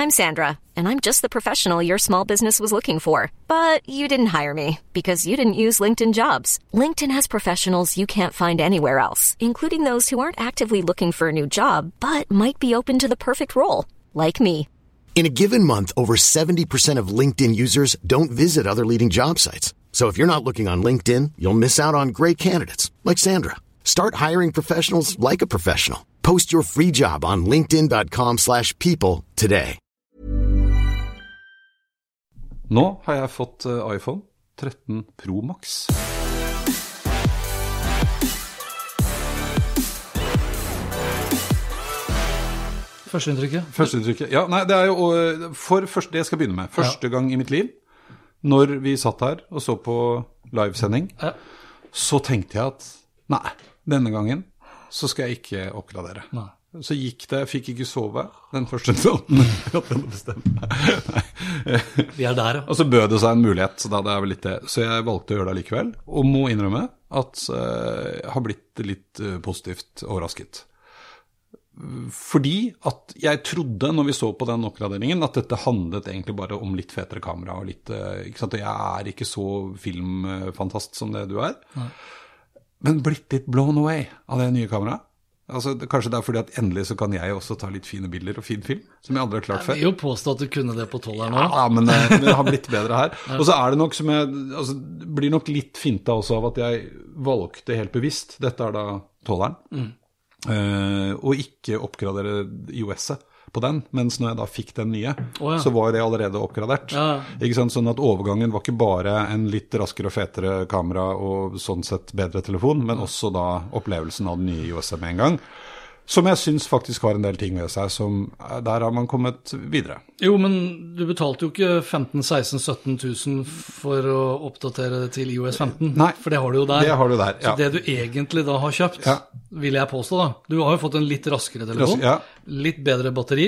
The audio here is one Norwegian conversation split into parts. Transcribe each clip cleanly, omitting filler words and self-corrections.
I'm Sandra, and I'm just the professional your small business was looking for. But you didn't hire me because you didn't use LinkedIn Jobs. LinkedIn has professionals you can't find anywhere else, including those who aren't actively looking for a new job, but might be open to the perfect role, like me. In a given month, over 70% of LinkedIn users don't visit other leading job sites. So if you're not looking on LinkedIn, you'll miss out on great candidates, like Sandra. Start hiring professionals like a professional. Post your free job on linkedin.com/people today. Nå har jeg fått iPhone 13 Pro Max. Førsteinntrykket? Ja, nei, det jo det jeg skal begynne med. Første gang i mitt liv, når vi satt her og så på livesending, så tenkte jeg at, nei, denne gangen så skal jeg ikke oppgradere. Nei. Så gikk det, jeg fikk ikke sove den første natten. Vi der, ja. Og så bød det seg en mulighet, så da det vel litt det. Så jeg valgte å gjøre det likevel, og må innrømme at jeg har blitt litt positivt overrasket. Fordi at jeg trodde når vi så på den oppgraderingen at dette handlet egentlig bare om litt fetere kamera og litt, ikke sant? Jeg ikke så filmfantast som det du Nei. Men blitt litt blown away av det nye kameraet. Altså, kanskje det fordi at endelig så kan jeg også ta litt fine bilder og fin film, som jeg aldri har klart før. Jeg vil jo påstå at du kunne det på 12 nå. Ja, men det har blitt bedre her. Og så det nok som altså, blir nok litt finta også av at jeg valgte helt bevisst, dette da 12-eren, og ikke oppgradere iOS-et på den, mens når jeg da fikk den nye, så var det allerede oppgradert. Ikke sant? Sånn at overgangen var ikke bare en litt raskere og fetere kamera og sånn sett bedre telefon, men også da opplevelsen av den nye iOS-et med en gang. Som jeg synes faktisk har en del ting ved seg, som der har man kommet videre. Jo, men du betalte jo ikke 15 000, 16 000 for å oppdatere det til iOS 15. Nei, for det har du jo der. Det har du der, ja. Så det du egentlig da har kjøpt, vil jeg påstå da. Du har jo fått en litt raskere telefon, litt bedre batteri,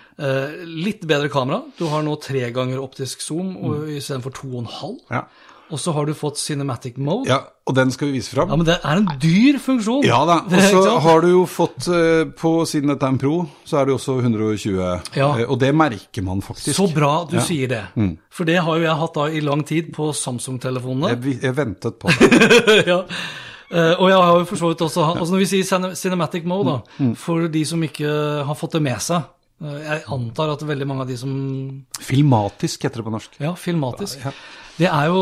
litt bedre kamera. Du har nå 3 ganger optisk zoom, i stedet for 2,5. Ja. Og så har du fått Cinematic Mode. Ja, og den skal vi vise frem. Ja, men det en dyr funksjon. Ja da, og så har du jo fått på siden dette en Pro, så det jo også 120, og det merker man faktisk. Så bra du sier det. For det har jo jeg hatt da i lang tid på Samsung-telefonene. Jeg ventet på det. Ja. Og jeg har jo forstått også, altså når vi sier Cinematic Mode da, for de som ikke har fått det med seg, jeg antar at veldig mange av de som... Filmatisk heter det på norsk. Ja, filmatisk. Ja. Det jo,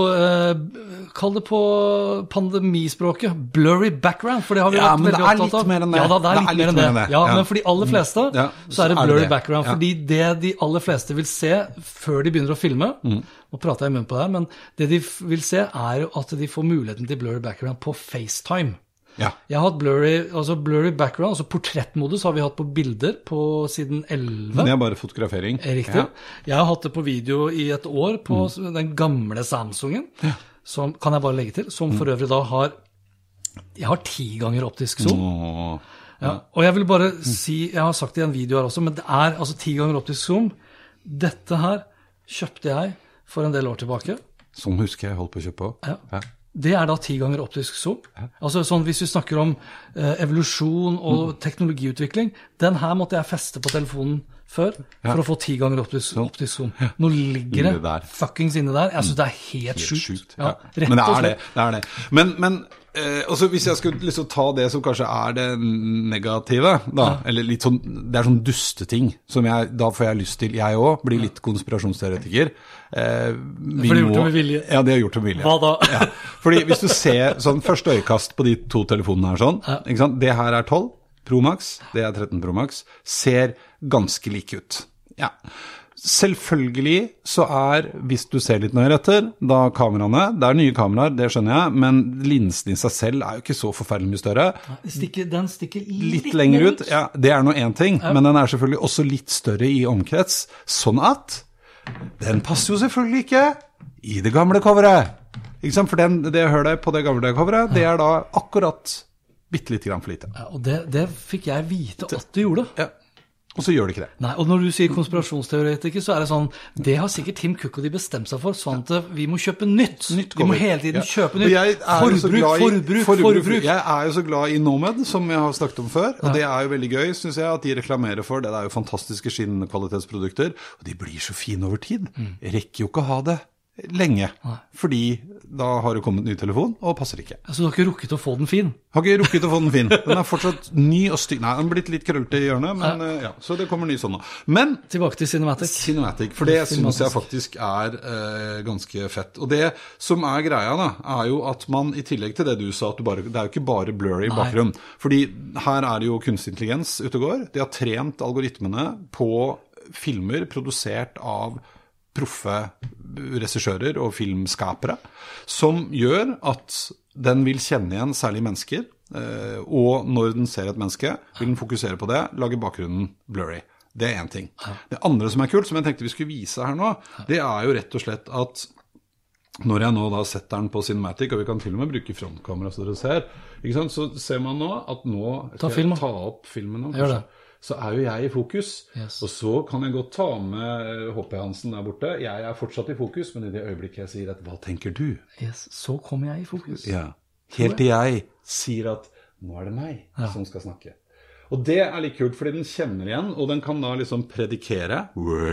kall det på pandemispråket, blurry background, for det har vi vært veldig opptatt av. Ja, men det litt mer enn det. Ja, da, det litt mer enn det. Ja, men for de aller fleste, så det blurry background, fordi det de aller fleste vil se før de begynner å filme, nå prater jeg i munnen på det her, men det de vil se jo at de får muligheten til blurry background på FaceTime. Ja. Jeg har hatt blurry background, altså portrettmodus har vi hatt på bilder på siden 11. Men det bare fotografering. Riktig. Ja. Jeg har hatt det på video i et år på den gamle Samsungen, som kan jeg bare legge til, som for øvrig da jeg har 10 ganger optisk zoom. Ja. Og jeg vil bare si, jeg har sagt det i en video her også, men det altså 10 ganger optisk zoom. Dette her kjøpte jeg for en del år tilbake. Som husker jeg holdt på å kjøpe også. Ja. Det da 10 ganger optisk zoom. Altså sånn, hvis vi snakker om evolusjon og teknologiutvikling, den her måtte jeg feste på telefonen før, for å få 10 ganger optisk zoom. Nå ligger det fuckings inne der. Jeg synes det helt sjukt. Ja. Men det det. Men altså, hvis jeg skulle liksom ta det som kanskje det negative, da, eller litt sånn, det sånn dusteting, som da får jeg lyst til, jeg også, blir litt konspirasjonsteoretiker. For det gjort det med vilje? Ja, det har gjort det med vilje. Hva da? Ja. Fordi hvis du ser sånn første øyekast på de 2 telefonene her sånn, ikke sant? Det her 12 Pro Max, det 13 Pro Max, ser ganske like ut. Ja. Selvfølgelig så hvis du ser litt nøyere etter, da kameraene, det nye kameraer, det skjønner jeg, men linsen i seg selv jo ikke så forferdelig mye større. Den stikker litt lenger ut. Ja, det noe en ting, men den selvfølgelig også litt større i omkrets, sånn at den passer jo selvfølgelig ikke i det gamle coveret. Ikke sant? For det hølet på det gamle coveret, det da akkurat bitte litt grann for lite. Ja, og det fikk jeg vite at du gjorde. Ja. Og så gjør det ikke det. Nei, og når du sier konspirasjonsteoretiker, så det sånn, det har sikkert Tim Cook og de bestemt seg for, sånn at vi må kjøpe nytt. Vi må hele tiden kjøpe nytt. Forbruk. Jeg jo så glad i Nomad, som jeg har snakket om før, og det jo veldig gøy, synes jeg, at de reklamerer for det. Det jo fantastiske skinnkvalitetsprodukter, og de blir så fine over tid. Jeg rekker jo ikke å ha det lenge, fordi da har det kommet ny telefon, og passer ikke. Så du har ikke rukket å få den fin? Har ikke rukket å få den fin. Den fortsatt ny og stygg. Nei, den har blitt litt krøllete i hjørnet, men ja, så det kommer ny sånn nå. Men tilbake til Cinematic. Cinematic, for det synes jeg faktisk ganske fett. Og det som greia da, jo at man i tillegg til det du sa, at det jo ikke bare blurry i bakgrunn. Fordi her det jo kunstig intelligens ute og går. De har trent algoritmene på filmer produsert av proffe regissører og filmskapere, som gjør at den vil kjenne igjen særlig mennesker, og når den ser et menneske, vil den fokusere på det, lage bakgrunnen blurry. Det en ting. Det andre som kult, som jeg tenkte vi skulle vise her nå, det jo rett og slett at når jeg nå da setter den på Cinematic, og vi kan til og med bruke frontkamera så dere ser, ikke sant? Så ser man nå at nå skal jeg ta opp filmen nå. Gjør det. Så jo jeg i fokus, og så kan jeg godt ta med H.P. Hansen der borte. Jeg fortsatt i fokus, men i det øyeblikket jeg sier at, hva tenker du? Så kommer jeg i fokus. Ja, helt til jeg sier at, nå det meg som skal snakke. Og det litt kult, fordi den kjenner igjen, og den kan da liksom predikere.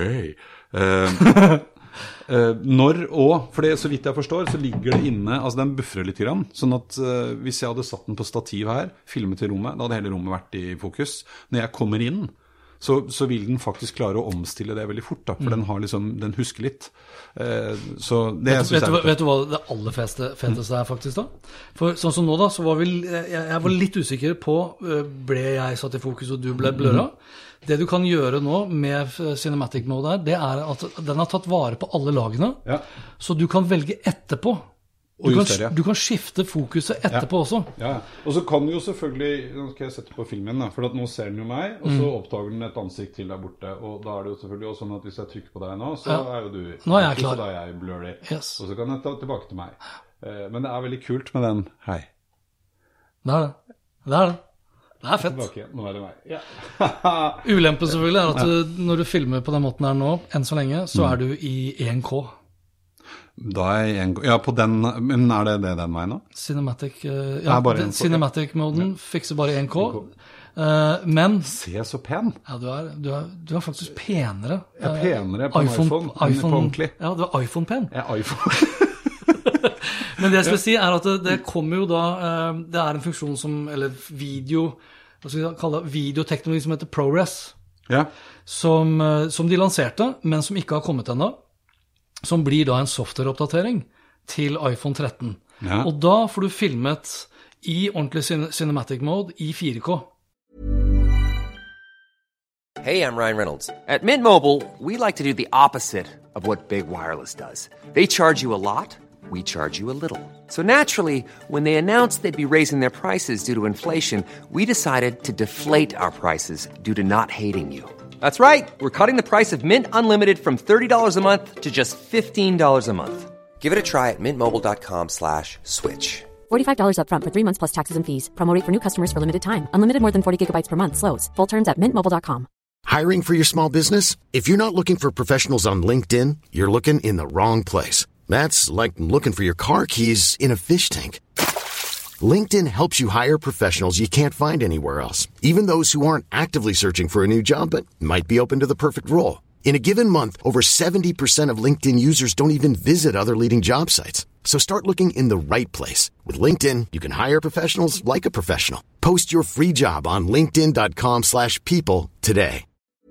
For det, så vidt jeg forstår, så ligger det inne, altså den buffrer litt grann, sånn at hvis jeg hadde satt den på stativ her, filmet i rommet, da hadde hele rommet vært i fokus. Når jeg kommer inn, så vil den faktisk klare å omstille det veldig fort, da, for den har liksom, den husker litt. Så det vet du hva det aller feteste faktisk da? For sånn som nå da, så var jeg var litt usikker på, ble jeg satt i fokus og du ble bløra? Det du kan gjøre nå med Cinematic Mode det at den har tatt vare på alle lagene, så du kan velge etterpå. Du kan skifte fokuset etterpå også. Ja, og så kan du jo selvfølgelig, nå skal jeg sette på filmen da, for at nå ser den jo meg, og så oppdager den et ansikt til der borte, og da det jo selvfølgelig også sånn at hvis jeg trykker på deg nå, så jo du nå jeg klar. Så da jeg blurry, og så kan jeg ta tilbake til meg. Men det veldig kult med den, hei. Det det. Det fett. Tilbake, nå det meg. Ja. Ulempen selvfølgelig at når du filmer på den måten her nå, enn så lenge, så du i 1K. Da 1K, ja, på den, men det den veien nå? Cinematic, Cinematic-moden fikser bare 1K. Men se så pen. Ja, du faktisk penere. Penere på iPhone på ordentlig. Ja, du iPhone-pen. Ja, iPhone. Men det jeg skal si at det kommer jo da, det en funksjon som, eller hva skal vi kalle det, videoteknologi som heter ProRes, som de lanserte, men som ikke har kommet ennå, som blir da en softwareoppdatering til iPhone 13. Og da får du filmet i ordentlig cinematic mode i 4K. Hey, I'm Ryan Reynolds. At Mint Mobile, we like to do the opposite of what Big Wireless does. They charge you a lot. We charge you a little. So naturally, when they announced they'd be raising their prices due to inflation, we decided to deflate our prices due to not hating you. That's right. We're cutting the price of Mint Unlimited from $30 a month to just $15 a month. Give it a try at mintmobile.com/switch. $45 up front for 3 months plus taxes and fees. Promo rate for new customers for limited time. Unlimited more than 40 gigabytes per month. Slows full terms at mintmobile.com. Hiring for your small business? If you're not looking for professionals on LinkedIn, you're looking in the wrong place. That's like looking for your car keys in a fish tank. LinkedIn helps you hire professionals you can't find anywhere else, even those who aren't actively searching for a new job but might be open to the perfect role. In a given month, over 70% of LinkedIn users don't even visit other leading job sites. So start looking in the right place. With LinkedIn, you can hire professionals like a professional. Post your free job on linkedin.com/people today.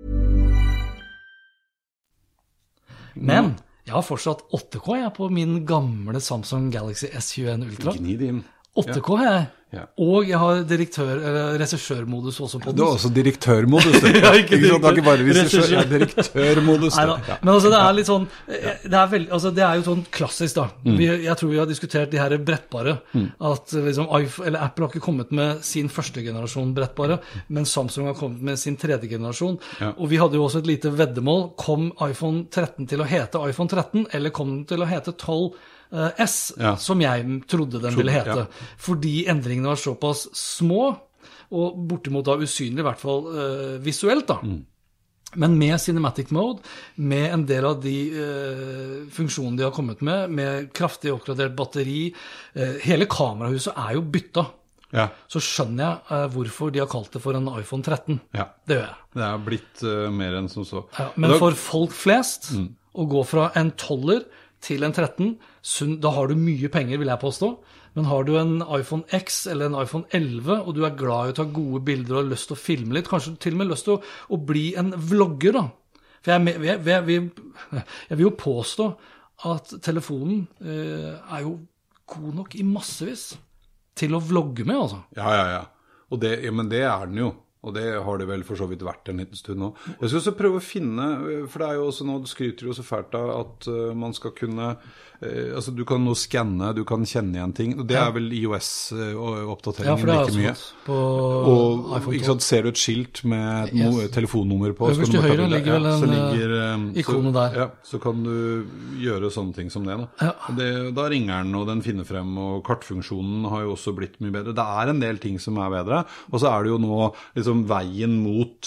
Men jeg har fortsatt 8K på min gamle Samsung Galaxy S21 Ultra. Gnid inn. 8K har jeg. Og jeg har regissørmodus også på den. Du har også direktørmodus. Ja, ikke bare regissør, direktørmodus. Men altså det litt sånn, det jo sånn klassisk da. Jeg tror vi har diskutert de her brettbare, at liksom Apple har ikke kommet med sin første generasjon brettbare, men Samsung har kommet med sin tredje generasjon. Og vi hadde jo også et lite veddemål, kom iPhone 13 til å hete iPhone 13, eller kom den til å hete 12 S, som jeg trodde den ville hete, fordi endringene var såpass små, og bortimot da usynlig, i hvert fall visuelt da. Men med Cinematic Mode, med en del av de funksjonene de har kommet med kraftig oppgradert batteri, hele kamerahuset jo bytta. Ja. Så skjønner jeg hvorfor de har kalt det for en iPhone 13. Ja. Det gjør jeg. Det blitt mer enn som så. Ja, men for folk flest, å gå fra en 12er til en 13, da har du mye penger, vil jeg påstå. Men har du en iPhone X eller en iPhone 11, og du glad i å ta gode bilder og har lyst til å filme litt, kanskje til og med lyst til å bli en vlogger da. For jeg vil jo påstå at telefonen jo god nok i massevis til å vlogge med, altså. Ja. Og men det den jo. Og det har det vel for så vidt vært en liten stund nå. Jeg skal også prøve å finne, for det jo også nå, du skryter jo så fælt av at man skal kunne, altså du kan nå skanne, du kan kjenne igjen ting, og det vel iOS-oppdateringen like mye. På og iPhone 12. Ikke sant, ser du et skilt med et telefonnummer på, øverst til høyre ligger vel en ikone der. Ja, så kan du gjøre sånne ting som det da. Da ringer den, og den finner frem, og kartfunksjonen har jo også blitt mye bedre. Det en del ting som bedre, og så det jo nå liksom veien mot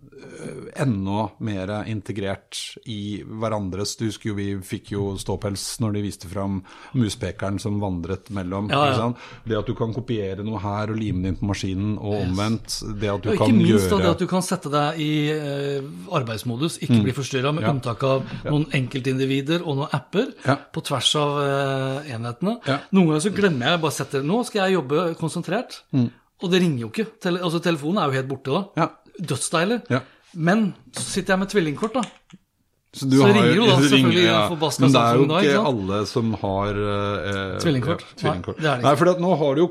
enda mer integrert i hverandres. Du husker jo, vi fikk jo ståpels når de viste frem muspekeren som vandret mellom. Ikke sant? Det at du kan kopiere noe her og lime det inn på maskinen, og omvendt. Det at du kan gjøre... Ikke minst det at du kan sette deg i arbeidsmodus, ikke bli forstyrret med unntak av noen enkeltindivider og noen apper på tvers av enhetene. Noen ganger så glemmer jeg bare å sette, nå skal jeg jobbe konsentrert, og det ringer jo ikke. Altså telefonen jo helt borte da. Dødsdeilig. Men så sitter jeg med tvillingkort da. Så ringer jo da selvfølgelig en forbaska samfunn da. Men det jo ikke alle som har tvillingkort. Tvillingkort. Nei, for nå har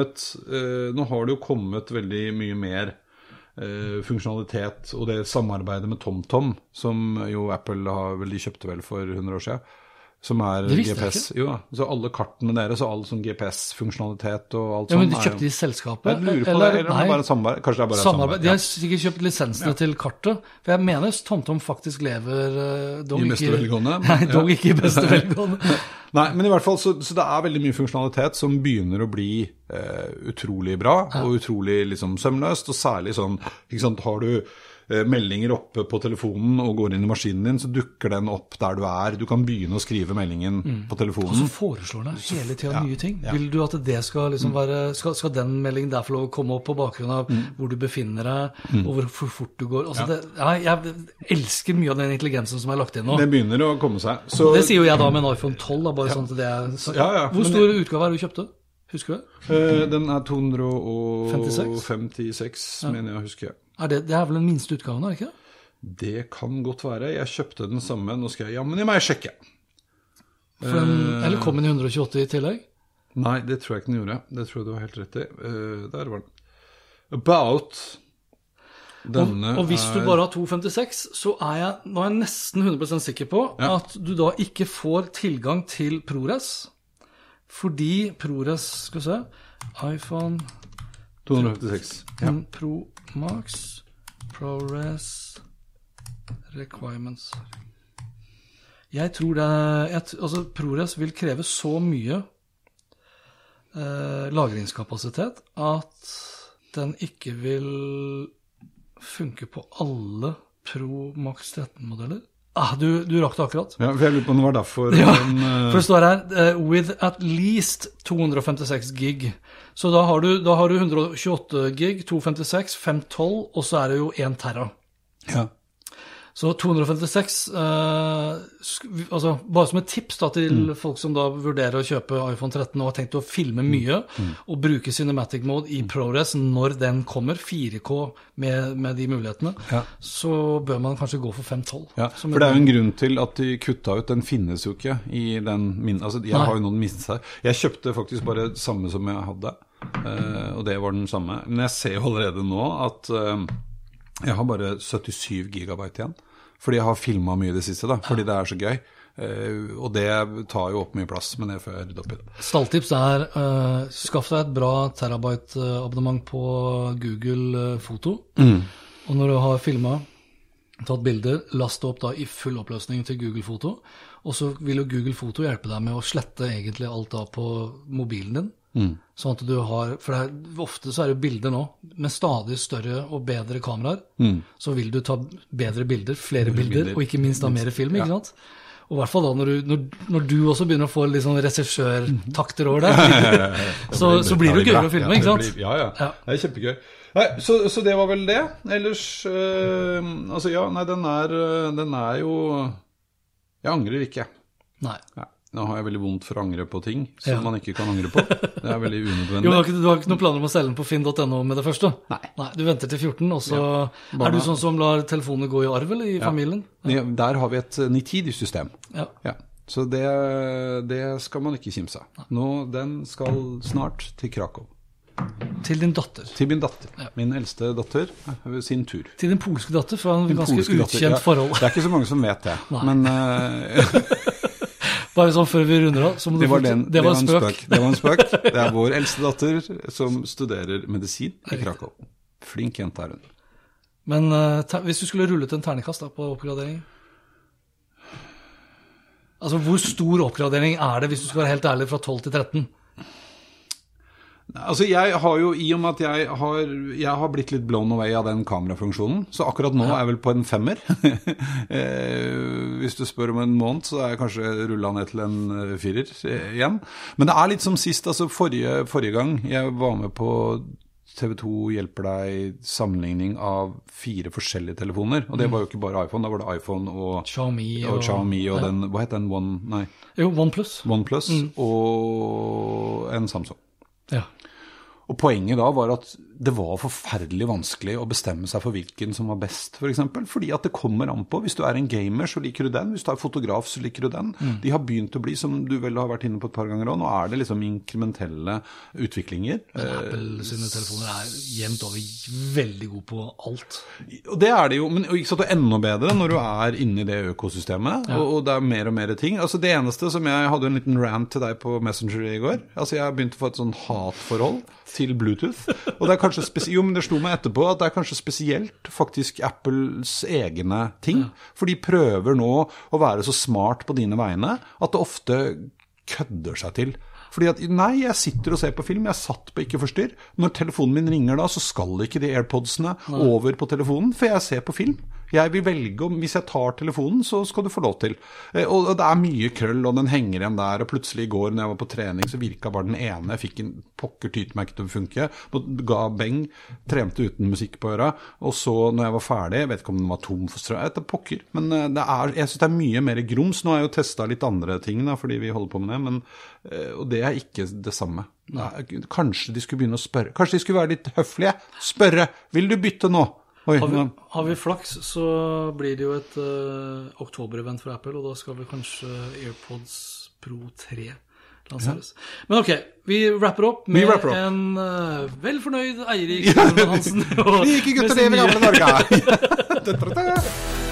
det jo kommet veldig mye mer funksjonalitet, og det samarbeidet med TomTom, som jo Apple de kjøpte vel for 100 år siden. Som GPS. Jo, så alle kartene deres, og all sånn GPS-funksjonalitet og alt sånt. Ja, men de kjøpte i selskapet? Jeg lurer på det, eller bare samarbeid? Kanskje det bare samarbeid? De har sikkert kjøpt lisensene til kartet, for jeg mener TomTom faktisk lever i beste velgående. Nei, dog ikke i beste velgående. Nei, men i hvert fall, så det veldig mye funksjonalitet som begynner å bli utrolig bra, og utrolig liksom sømløst, og særlig sånn, ikke sant, har du meldinger oppe på telefonen og går inn i maskinen din, så dukker den opp der du Du kan begynne å skrive meldingen på telefonen. Og så foreslår den hele tiden nye ting. Vil du at det skal liksom være, skal den meldingen der få lov å komme opp på bakgrunn av hvor du befinner deg, og hvor fort du går? Altså jeg elsker mye av den intelligensen som lagt inn nå. Det begynner å komme seg. Så, det sier jo jeg da med en iPhone 12, da, bare sånn til det Hvor stor utgave du kjøpte? Husker du? Den 256, mener jeg, husker jeg. Det vel den minste utgaven, det ikke? Det kan godt være. Jeg kjøpte den samme. Nå skal jeg, men jeg må sjekke. Eller kom den i 128 i tillegg? Nei, det tror jeg ikke den gjorde. Det tror jeg du har helt rett i. Der var den. About denne og hvis du bare har 256, så nå jeg nesten 100% sikker på at du da ikke får tilgang til ProRes. Fordi ProRes, skal vi se, iPhone 256. Pro Max, ProRes Requirements. Jeg tror altså ProRes vil kreve så mye lagringskapasitet at den ikke vil funke på alle Pro Max 13-modeller. Du rakk det akkurat. Ja, for jeg lurer på om det var derfor. For det står her, with at least 256 gig. Så da har du 128 gig, 256, 512, og så det jo 1 tera. Ja. Så 256, altså bare som et tips da, til folk som da vurderer å kjøpe iPhone 13 og har tenkt å filme mye og bruke Cinematic Mode i ProRes når den kommer, 4K med de mulighetene, så bør man kanskje gå for 512. Ja, for det jo en grunn til at de kuttet ut, den finnes jo ikke i den, altså jeg har jo noen mistet seg. Jeg kjøpte faktisk bare det samme som jeg hadde, og det var den samme. Men jeg ser jo allerede nå at jeg har bare 77 gigabyte igjen, fordi jeg har filmet mye det siste da, fordi det så gøy, og det tar jo opp mye plass, men det får jeg rydde opp i det. Stalltips skaff deg et bra terabyte-abonnement på Google Foto, og når du har filmet, tatt bilder, last opp da i full oppløsning til Google Foto, og så vil jo Google Foto hjelpe deg med å slette egentlig alt da på mobilen din, Sånn at du har, for ofte så det bilder nå, med stadig større og bedre kameraer, så vil du ta bedre bilder, flere bilder, og ikke minst da mer film, ikke sant? Og I hvert fall da, når du også begynner å få litt sånn regissørtakter over deg, så blir det gøyere å filme, ikke sant? Ja, det kjempegøy. Nei, så det var vel det. Ellers, altså ja, nei, den er jo, jeg angrer ikke. Nei. Nå har jeg veldig vondt for å angre på ting som man ikke kan angre på. Det veldig unødvendig. Jo, du har ikke noen planer om å selge den på finn.no med det første? Nei, du venter til 14, og så du sånn som lar telefonene gå I arv eller I familien? Ja, der har vi et nitidig-system. Ja. Så det skal man ikke kimse av. Nå, den skal snart til Krakow. Til din datter? Til min datter. Min eldste datter, sin tur. Til din polske datter, fra en ganske utkjent forhold. Det ikke så mange som vet det, men... Bare sånn før vi runder av, så må det var en spøk. Det var en spøk. Det vår eldste datter som studerer medisin I Krakow. Flink jente hun. Men hvis du skulle rullet en ternekast da, på oppgradering? Altså, hvor stor oppgradering det, hvis du skal være helt ærlig, fra 12 til 13? Altså jeg har jo, I og med at jeg har blitt litt blown away av den kamerafunksjonen, så akkurat nå jeg vel på en 5. Hvis du spør om en måned, så jeg kanskje rullet ned til en 4 igjen. Men det litt som sist, altså forrige gang jeg var med på TV2 hjelper deg sammenligning av 4 forskjellige telefoner, og det var jo ikke bare iPhone, da var det iPhone og Xiaomi og den, hva heter den? OnePlus. OnePlus og en Samsung. Ja. Og poenget da var at det var forferdelig vanskelig å bestemme seg for hvilken som var best, for eksempel. Fordi at det kommer an på. Hvis du en gamer, så liker du den. Hvis du fotograf, så liker du den. De har begynt å bli, som du vel har vært inne på et par ganger også, nå det liksom inkrementelle utviklinger. Apple sine telefoner jevnt over veldig god på alt. Og det det jo, men ikke sant, det enda bedre når du inne I det økosystemet, og det mer og mer ting. Altså det eneste som jeg hadde en liten rant til deg på Messenger I går, altså jeg begynte å få et sånn hatforhold til Bluetooth, og det kanskje jo, men det slo meg etterpå at det kanskje spesielt faktisk Apples egne ting, for de prøver nå å være så smart på dine vegne, at det ofte kødder seg til. Fordi at, nei, jeg sitter og ser på film, jeg satt på ikke forstyrr. Når telefonen min ringer da, så skal ikke de AirPodsene over på telefonen, for jeg ser på film. Jeg vil velge om, hvis jeg tar telefonen, så skal du få lov til. Og det mye krøll, og den henger igjen der, og plutselig I går når jeg var på trening, så virket bare den ene, jeg fikk en pokker tyt meg ikke til å funke, ga beng, trente uten musikk på øra, og så når jeg var ferdig, jeg vet ikke om den var tom for strøm, det pokker, men jeg synes det mye mer grums. Nå har jeg jo testet litt andre ting da, fordi vi holder på med det, men, og det ikke det samme. Kanskje de skulle begynne å spørre, kanskje de skulle være litt høflige, spørre, vil du bytte nå? Har vi flaks, så blir det jo et oktober-event for Apple, og da skal vi kanskje AirPods Pro 3 lanseres. Men ok, vi wrapper opp med en velfornøyd Eirik Hansen. Vi ikke gutter det med gamle Norge!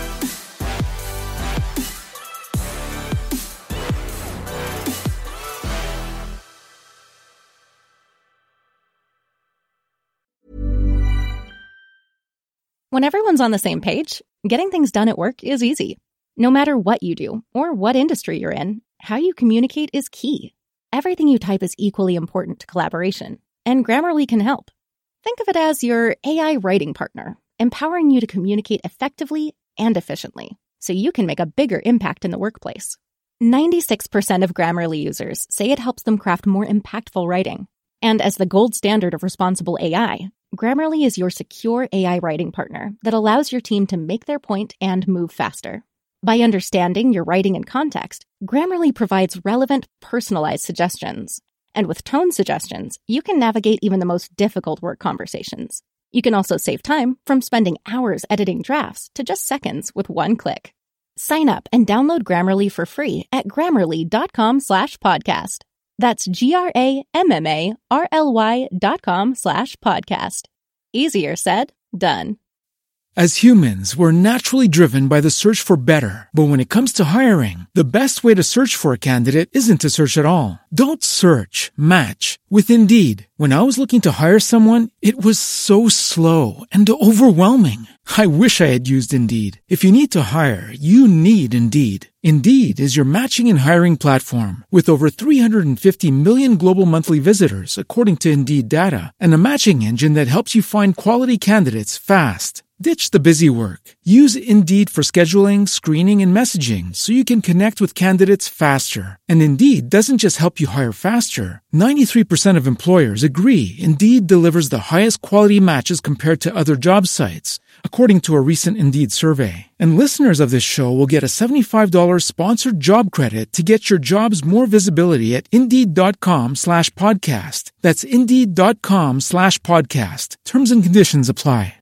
When everyone's on the same page, getting things done at work is easy. No matter what you do or what industry you're in, how you communicate is key. Everything you type is equally important to collaboration, and Grammarly can help. Think of it as your AI writing partner, empowering you to communicate effectively and efficiently, so you can make a bigger impact in the workplace. 96% of Grammarly users say it helps them craft more impactful writing. And as the gold standard of responsible AI, Grammarly is your secure AI writing partner that allows your team to make their point and move faster. By understanding your writing and context, Grammarly provides relevant, personalized suggestions. And with tone suggestions, you can navigate even the most difficult work conversations. You can also save time from spending hours editing drafts to just seconds with one click. Sign up and download Grammarly for free at Grammarly.com/podcast. That's GRAMMARLY.com/podcast. Easier said, done. As humans, we're naturally driven by the search for better. But when it comes to hiring, the best way to search for a candidate isn't to search at all. Don't search, match with Indeed. When I was looking to hire someone, it was so slow and overwhelming. I wish I had used Indeed. If you need to hire, you need Indeed. Indeed is your matching and hiring platform with over 350 million global monthly visitors, according to Indeed data, and a matching engine that helps you find quality candidates fast. Ditch the busy work. Use Indeed for scheduling, screening, and messaging so you can connect with candidates faster. And Indeed doesn't just help you hire faster. 93% of employers agree Indeed delivers the highest quality matches compared to other job sites, according to a recent Indeed survey. And listeners of this show will get a $75 sponsored job credit to get your jobs more visibility at Indeed.com/podcast. That's Indeed.com/podcast. Terms and conditions apply.